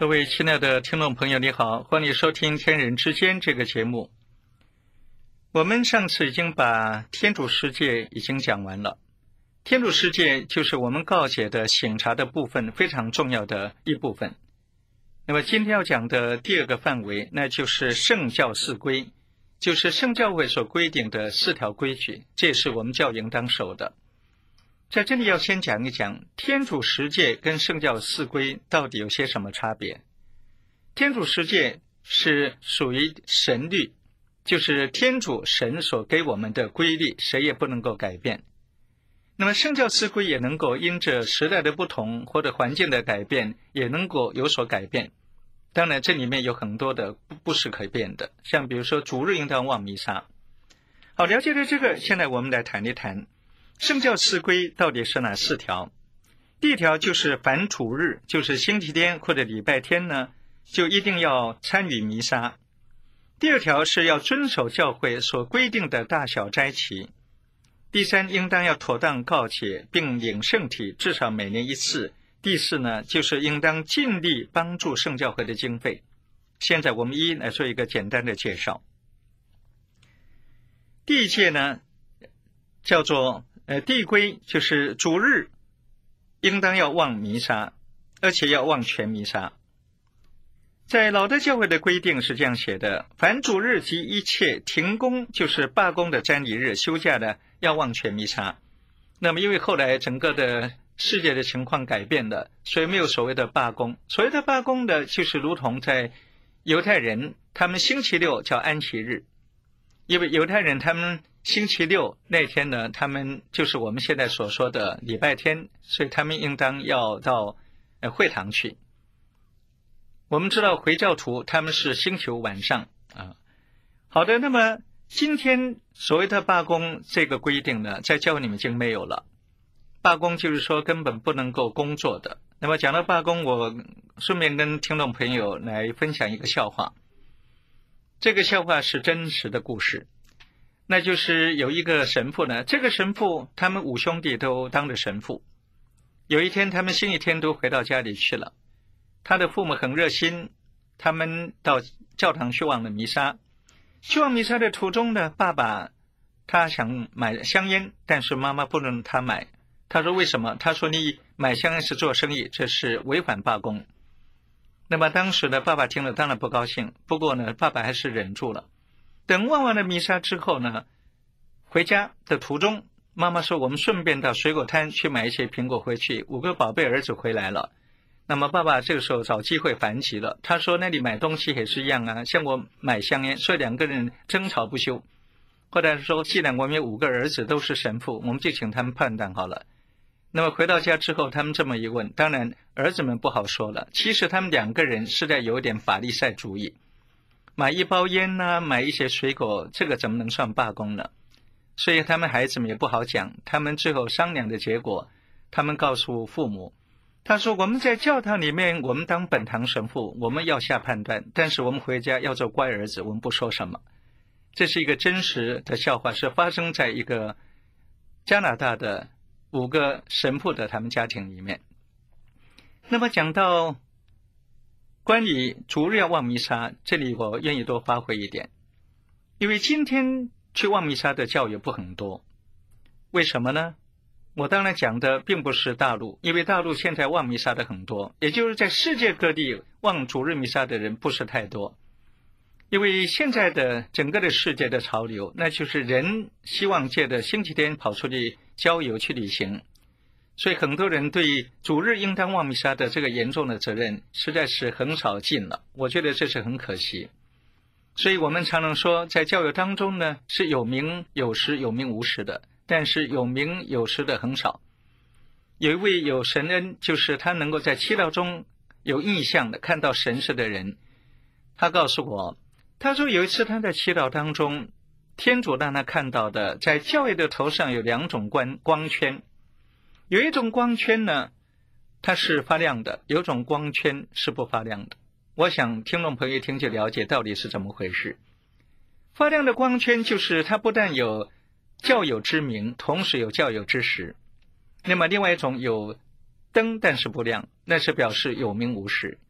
各位亲爱的听众朋友，你好，欢迎收听《天人之间》这个节目。我们上次已经把天主世界已经讲完了。天主世界就是我们告解的省察的部分，非常重要的一部分。那么今天要讲的第二个范围，那就是圣教四规，就是圣教会所规定的4条规矩，这也是我们教应当守的。在这里要先讲一讲天主十诫跟圣教四规到底有些什么差别。天主十诫是属于神律，就是天主神所给我们的规律，谁也不能够改变。那么圣教四规也能够因着时代的不同或者环境的改变，也能够有所改变。当然这里面有很多的不是可变的，像比如说主日应当望弥撒。好，了解了这个，现在我们来谈一谈圣教四规到底是哪4条。第一条就是凡主日，就是星期天或者礼拜天呢，就一定要参与弥撒。第二条是要遵守教会所规定的大小斋期。第3，应当要妥当告解并领圣体，至少每年1次。第4呢，就是应当尽力帮助圣教会的经费。现在我们一一来做一个简单的介绍。第一诫呢，叫做第一规，就是主日应当要望弥撒，而且要望全弥撒。在老德教会的规定是这样写的：凡主日及一切停工，就是罢工的瞻礼日、休假的，要望全弥撒。那么因为后来整个的世界的情况改变了，所以没有所谓的罢工。所谓的罢工的，就是如同在犹太人，他们星期六叫安息日，因为犹太人他们星期六那天呢，他们就是我们现在所说的礼拜天，所以他们应当要到会堂去。我们知道回教徒他们是星期五晚上啊。好的，那么今天所谓的罢工这个规定呢，在教会里面已经没有了。罢工就是说根本不能够工作的。那么讲到罢工，我顺便跟听众朋友来分享一个笑话。这个笑话是真实的故事。那就是有一个神父呢，这个神父他们5兄弟都当了神父。有一天他们星期天都回到家里去了，他的父母很热心，他们到教堂去望了弥撒。去望弥撒的途中呢，爸爸他想买香烟，但是妈妈不能他买。他说为什么？他说你买香烟是做生意，这是违反罢工。那么当时呢，爸爸听了当然不高兴，不过呢，爸爸还是忍住了。等望完了弥撒之后呢，回家的途中，妈妈说我们顺便到水果摊去买一些苹果回去，5个宝贝儿子回来了。那么爸爸这个时候找机会反击了，他说那里买东西也是一样啊，像我买香烟，所以2个人争吵不休。后来说既然我们有5个儿子都是神父，我们就请他们判断好了。那么回到家之后，他们这么一问，当然儿子们不好说了，其实他们2个人是在有点法利赛主义，买一包烟啊，买一些水果，这个怎么能算罢工呢？所以他们孩子们也不好讲，他们最后商量的结果，他们告诉父母，他说我们在教堂里面，我们当本堂神父，我们要下判断，但是我们回家要做乖儿子，我们不说什么。这是一个真实的笑话，是发生在一个加拿大的5个神父的他们家庭里面。那么讲到关于主日要望弥撒，这里我愿意多发挥一点，因为今天去望弥撒的教友不很多。为什么呢？我当然讲的并不是大陆，因为大陆现在望弥撒的很多，也就是在世界各地望主日弥撒的人不是太多。因为现在的整个的世界的潮流，那就是人希望借着星期天跑出去郊游去旅行，所以很多人对主日应当望弥撒的这个严重的责任实在是很少尽了，我觉得这是很可惜。所以我们常常说在教友当中呢，是有名有实有名无实的，但是有名有实的很少。有一位有神恩，就是他能够在祈祷中有意象的看到神事的人，他告诉我，他说有一次他在祈祷当中，天主让他看到的，在教友的头上有2种光圈，有一种光圈呢，它是发亮的，有一种光圈是不发亮的。我想听众朋友一听就了解到底是怎么回事。发亮的光圈就是它不但有教友之名，同时有教友之实。那么另外一种有灯但是不亮，那是表示有名无实。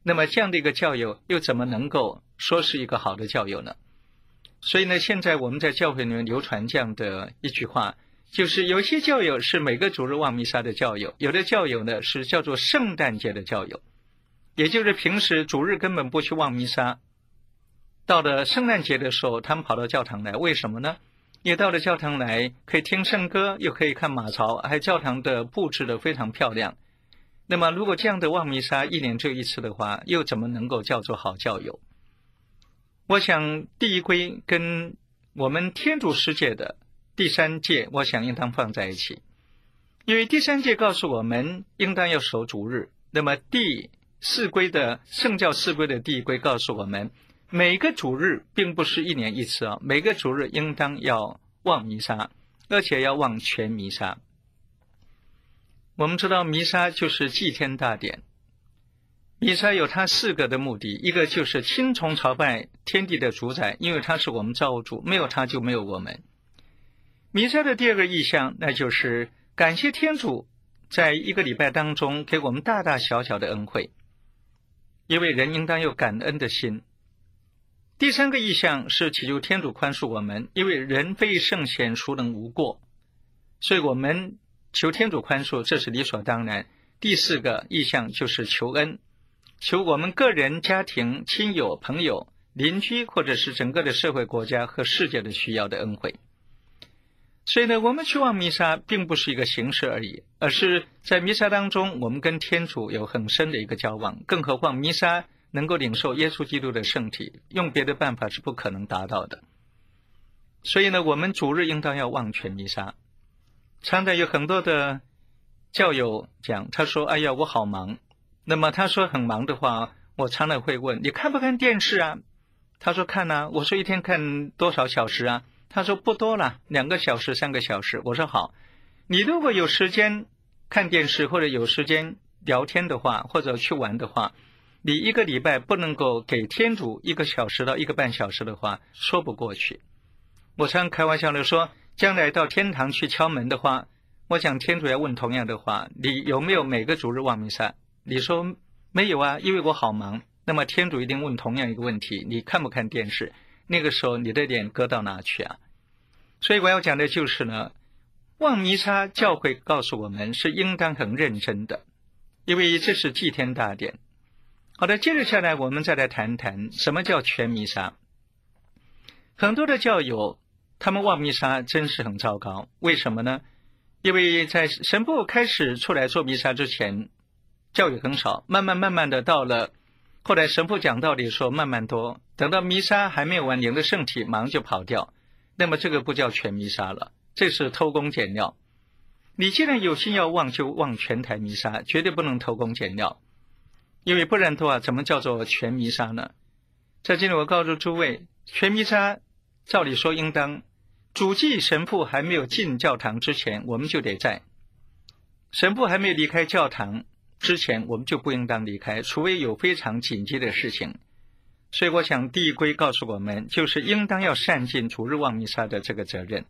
那么这样的一个教友又怎么能够说是一个好的教友呢？所以呢，现在我们在教会里面流传这样的一句话，就是有些教友是每个主日望弥撒的教友，有的教友呢是叫做圣诞节的教友，也就是平时主日根本不去望弥撒，到了圣诞节的时候他们跑到教堂来，为什么呢？因为到了教堂来可以听圣歌，又可以看马槽，还教堂的布置得非常漂亮。那么如果这样的望弥撒一年只有一次的话，又怎么能够叫做好教友？我想第一规跟我们天主世界的第三诫，我想应当放在一起。因为第三诫告诉我们应当要守主日，那么第四规的圣教四规的第一规告诉我们，每个主日并不是一年一次每个主日应当要望弥撒，而且要望全弥撒。我们知道弥撒就是祭天大典，弥撒有它4个的目的，一个就是亲从朝拜天地的主宰，因为他是我们造物主，没有他就没有我们。弥撒的第2个意象，那就是感谢天主在一个礼拜当中给我们大大小小的恩惠，因为人应当有感恩的心。第3个意象是祈求天主宽恕我们，因为人非圣贤，孰能无过，所以我们求天主宽恕，这是理所当然。第4个意象就是求恩，求我们个人、家庭、亲友、朋友、邻居，或者是整个的社会、国家和世界的需要的恩惠。所以呢，我们去望弥撒并不是一个形式而已，而是在弥撒当中我们跟天主有很深的一个交往，更何况弥撒能够领受耶稣基督的圣体，用别的办法是不可能达到的。所以呢，我们主日应当要望全弥撒。常常有很多的教友讲，他说哎呀我好忙，那么他说很忙的话，我常常会问你看不看电视啊？他说看啊。我说一天看多少小时啊？他说不多了，2个小时3个小时。我说好，你如果有时间看电视，或者有时间聊天的话，或者去玩的话，你1个礼拜不能够给天主1个小时到1个半小时的话，说不过去。我常开玩笑的说，将来到天堂去敲门的话，我想天主要问同样的话，你有没有每个主日望弥撒？你说没有啊，因为我好忙。那么天主一定问同样一个问题，你看不看电视？那个时候你的脸搁到哪去啊？所以我要讲的就是呢，望弥撒教会告诉我们是应当很认真的，因为这是祭天大典。好的，接着下来我们再来谈谈什么叫全弥撒。很多的教友他们望弥撒真是很糟糕，为什么呢？因为在神父开始出来做弥撒之前，教友很少，慢慢的到了后来神父讲道理说慢慢多，等到弥撒还没有完，领了圣体马上就跑掉，那么这个不叫全弥撒了，这是偷工减料。你既然有心要望，就望全台弥撒，绝对不能偷工减料，因为不然的话怎么叫做全弥撒呢？在这里我告诉诸位，全弥撒照理说应当主祭神父还没有进教堂之前我们就得在，神父还没有离开教堂之前我们就不应当离开，除非有非常紧急的事情。所以我想第一规告诉我们，就是应当要善尽主日望弥撒的这个责任。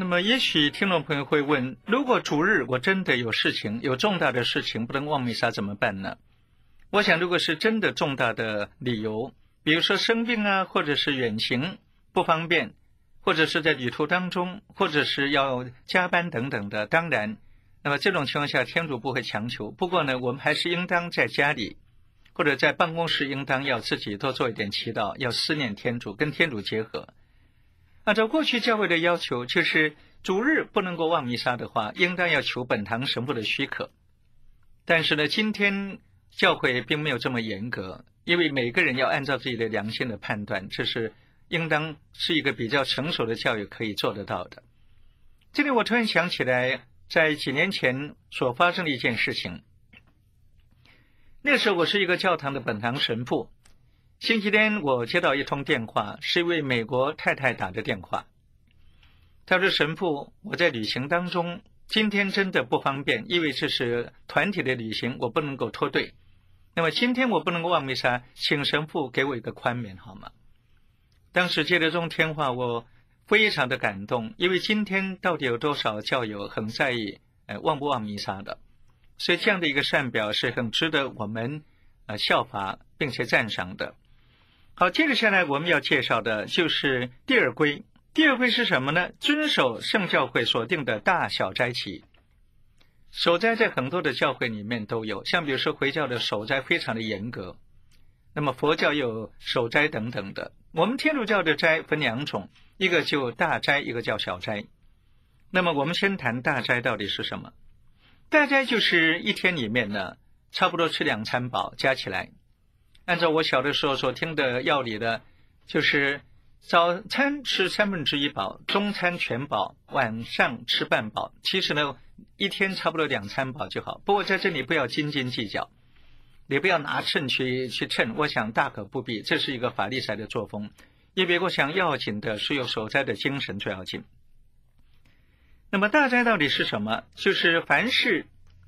么也许听众朋友会问，如果主日我真的有事情，有重大的事情不能望弥撒怎么办呢？我想如果是真的重大的理由，比如说生病啊，或者是远行不方便，或者是在旅途当中，或者是要加班等等的，当然那么这种情况下天主不会强求，不过呢我们还是应当在家里或者在办公室应当要自己多做一点祈祷，要思念天主，跟天主结合。按照过去教会的要求，就是主日不能够望弥撒的话，应当要求本堂神父的许可。但是呢，今天教会并没有这么严格，因为每个人要按照自己的良心的判断，这是应当是一个比较成熟的教育可以做得到的。这里我突然想起来，在几年前所发生的一件事情。那时候我是一个教堂的本堂神父，星期天我接到一通电话，是一位美国太太打的电话。他说：神父，我在旅行当中，今天真的不方便，因为这是团体的旅行，我不能够脱队。那么今天我不能够望弥撒，请神父给我一个宽免好吗？当时接到这通电话，我非常的感动，因为今天到底有多少教友很在意望不望弥撒的，所以这样的一个善表是很值得我们效法并且赞赏的。好，接着下来我们要介绍的就是第二规。第二规是什么呢？遵守圣教会所定的大小斋期。守斋在很多的教会里面都有，像比如说回教的守斋非常的严格，那么佛教又有守斋等等的。我们天主教的斋分两种，一个就大斋，一个叫小斋。那么我们先谈大斋到底是什么。大斋就是一天里面呢，差不多吃2餐饱，加起来按照我小的时候所听的要理的，就是早餐吃1/3饱，中餐全饱，晚上吃半饱。其实呢，一天差不多2餐饱就好。不过在这里不要斤斤计较，你不要拿秤去称，我想大可不必，这是一个法利赛的作风。因为我想要紧的是有守斋的精神最要紧。那么大斋到底是什么？就是凡是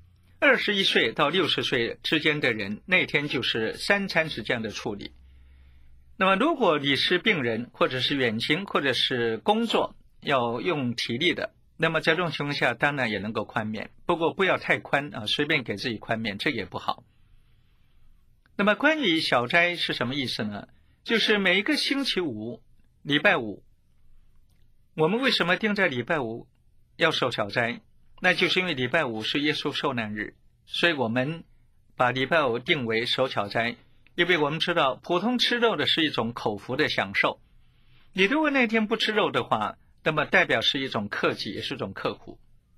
21岁到60岁之间的人，那天就是3餐是这样的处理。那么如果你是病人，或者是远行，或者是工作要用体力的，那么在这种情况下当然也能够宽免，不过不要太宽啊，随便给自己宽免，这也不好。那么关于小斋是什么意思呢？就是每一个星期五、礼拜五，我们为什么定在礼拜五要守小斋？那就是因为礼拜五是耶稣受难日，所以我们把礼拜五定为守小斋。因为我们知道普通吃肉的是一种口福的享受，你如果那天不吃肉的话，那么代表是一种克己，也是一种刻苦。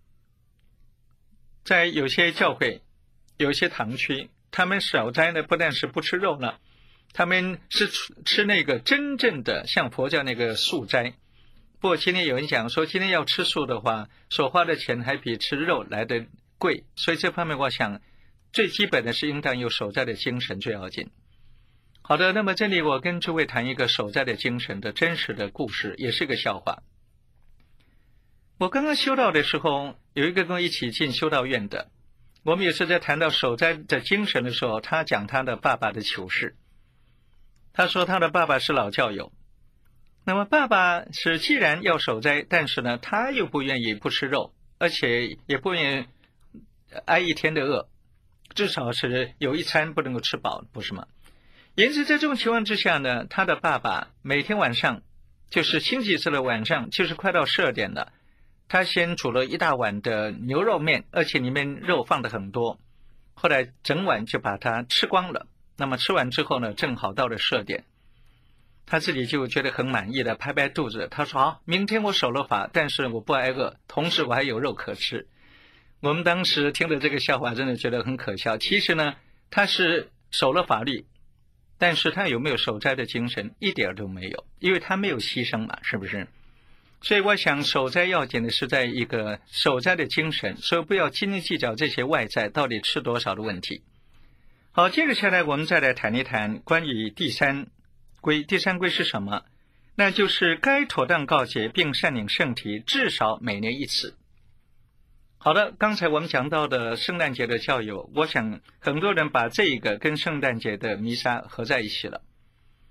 在有些教会，有些堂区，他们小斋呢不但是不吃肉了，他们是吃那个真正的像佛教那个素斋。不过今天有人讲说，今天要吃素的话，所花的钱还比吃肉来得贵，所以这方面我想最基本的是应当有守斋的精神最要紧。好的，那么这里我跟诸位谈一个守斋的精神的真实的故事，也是个笑话。我刚刚修道的时候，有一个跟我一起进修道院的，我们也是在谈到守斋的精神的时候，他讲他的爸爸的糗事。他说他的爸爸是老教友，那么爸爸是既然要守斋，但是呢他又不愿意不吃肉，而且也不愿意挨一天的饿，至少是有一餐不能够吃饱，不是吗？因此在这种情况之下呢，他的爸爸每天晚上，就是星期四的晚上，就是快到12点了，他先煮了一大碗的牛肉面，而且里面肉放的很多，后来整碗就把它吃光了。那么吃完之后呢，正好到了12点，他自己就觉得很满意的拍拍肚子，他说好，明天我守了法，但是我不挨饿，同时我还有肉可吃。我们当时听了这个笑话真的觉得很可笑。其实呢，他是守了法律，但是他有没有守斋的精神？一点都没有，因为他没有牺牲嘛，是不是？所以我想守斋要紧的是在一个守斋的精神，所以不要斤斤计较这些外在到底吃多少的问题。好，接着下来我们再来谈一谈关于第三规。第三规是什么？那就是该妥当告解并善领圣体，至少每年1次。好的，刚才我们讲到的圣诞节的教友，我想很多人把这个跟圣诞节的弥撒合在一起了。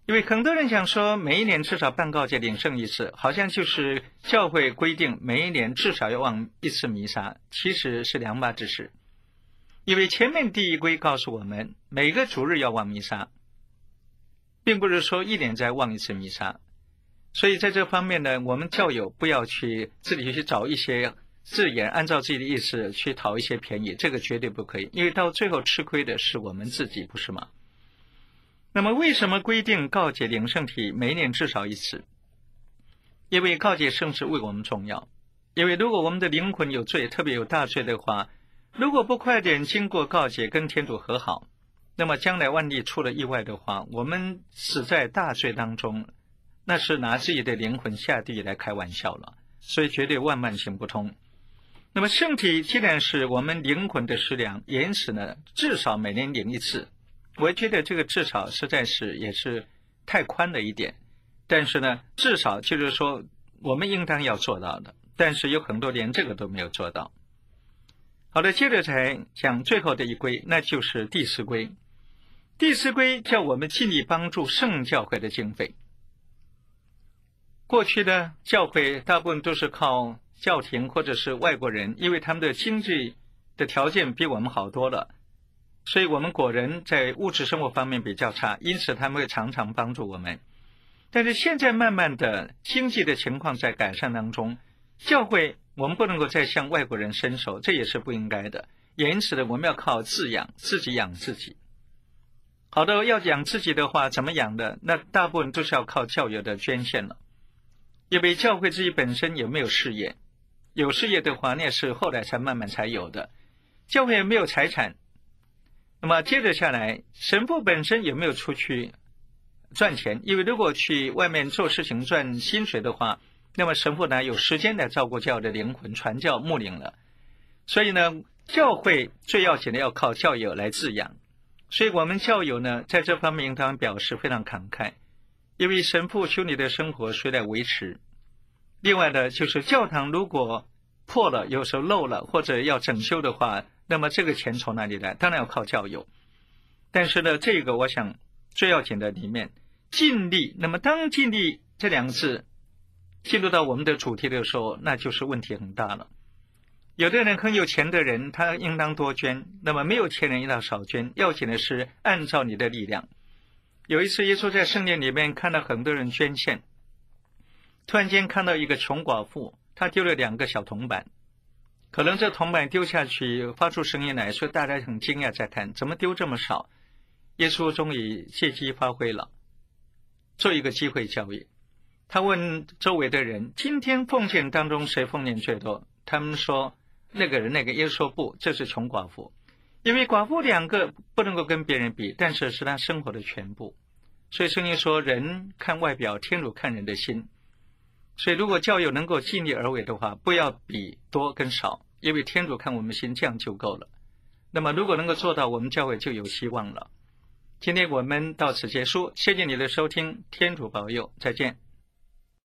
因为很多人想说每一年至少办告解领圣一次，好像就是教会规定每一年至少要望一次弥撒，其实是两码子事。因为前面第一规告诉我们每个主日要望弥撒，并不是说一年再望一次弥撒。所以在这方面呢，我们教友不要去自己去找一些字眼，按照自己的意思去讨一些便宜，这个绝对不可以，因为到最后吃亏的是我们自己，不是吗？那么为什么规定告解领圣体每年至少一次？因为告解圣事为我们重要。因为如果我们的灵魂有罪，特别有大罪的话，如果不快点经过告解跟天主和好，那么将来万一出了意外的话，我们死在大罪当中，那是拿自己的灵魂下地狱来开玩笑了，所以绝对万万行不通。那么圣体既然是我们灵魂的食粮，因此呢，至少每年领一次。我觉得这个至少实在是也是太宽了一点，但是呢，至少就是说我们应当要做到的，但是有很多连这个都没有做到。好的，接着才讲最后的一规，那就是第四规。第四规叫我们尽力帮助圣教会的经费。过去的教会大部分都是靠教廷或者是外国人，因为他们的经济的条件比我们好多了，所以我们国人在物质生活方面比较差，因此他们会常常帮助我们。但是现在慢慢的经济的情况在改善当中，教会我们不能够再向外国人伸手，这也是不应该的。也因此呢，我们要靠自养，自己养自己。好的，要养自己的话，怎么养的？那大部分都是要靠教友的捐献了。因为教会自己本身有没有事业？有事业的话，那是后来才慢慢才有的。教会也没有财产。那么接着下来，神父本身有没有出去赚钱？因为如果去外面做事情赚薪水的话，那么神父呢有时间来照顾教友的灵魂，传教牧灵了。所以呢，教会最要紧的要靠教友来自养。所以我们教友呢，在这方面应当表示非常慷慨，因为神父修女的生活谁来维持？另外呢，就是教堂如果破了，有时候漏了，或者要整修的话，那么这个钱从哪里来？当然要靠教友。但是呢，这个我想最要紧的里面，尽力。那么当尽力这两个字进入到我们的主题的时候，那就是问题很大了。有的人很有钱的人，他应当多捐，那么没有钱人应当少捐，要紧的是按照你的力量。有一次耶稣在圣殿里面看到很多人捐献，突然间看到一个穷寡妇，她丢了2个小铜板，可能这铜板丢下去发出声音来，所以大家很惊讶在看，怎么丢这么少？耶稣终于借机发挥了，做一个机会教育。他问周围的人，今天奉献当中谁奉献最多？他们说那个人，耶稣说不，这是穷寡妇。因为寡妇2个不能够跟别人比，但是是他生活的全部。所以圣经说人看外表，天主看人的心。所以如果教友能够尽力而为的话，不要比多跟少，因为天主看我们心，这样就够了。那么如果能够做到，我们教会就有希望了。今天我们到此结束，谢谢你的收听，天主保佑，再见。